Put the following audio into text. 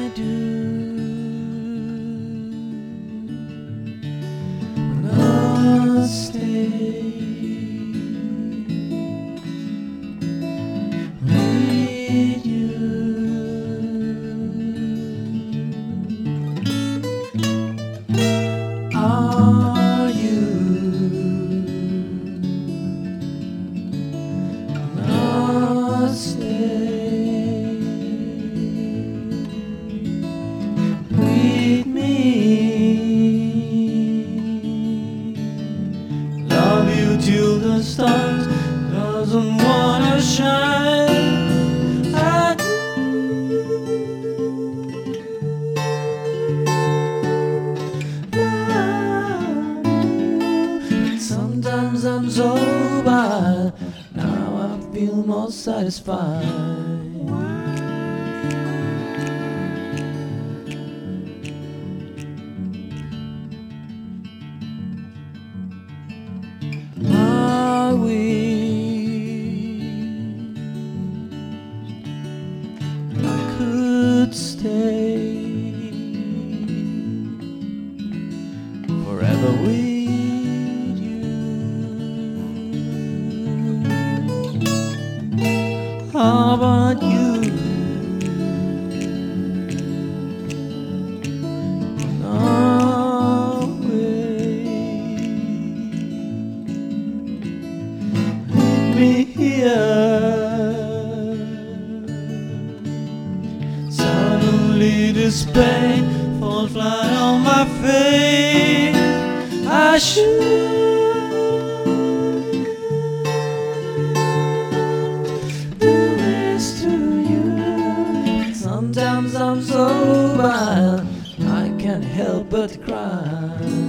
I do not stay with you? Are you not stay with me? Love you till the stars doesn't wanna shine. I do. Sometimes I'm so bad, now I feel more satisfied. Are we? I could stay forever with you. How about you? No way. Leave me here. Suddenly this pain falls flat on my face. I should do this to you. Sometimes I'm so bad, I can't help but cry.